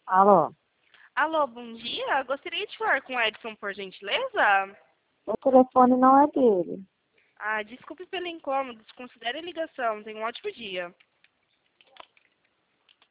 Alô, Alô, bom dia. Gostaria de falar com o Edson, por gentileza? o telefone não é dele. Desculpe pelo incômodo. Desconsidere a ligação. Tenha um ótimo dia.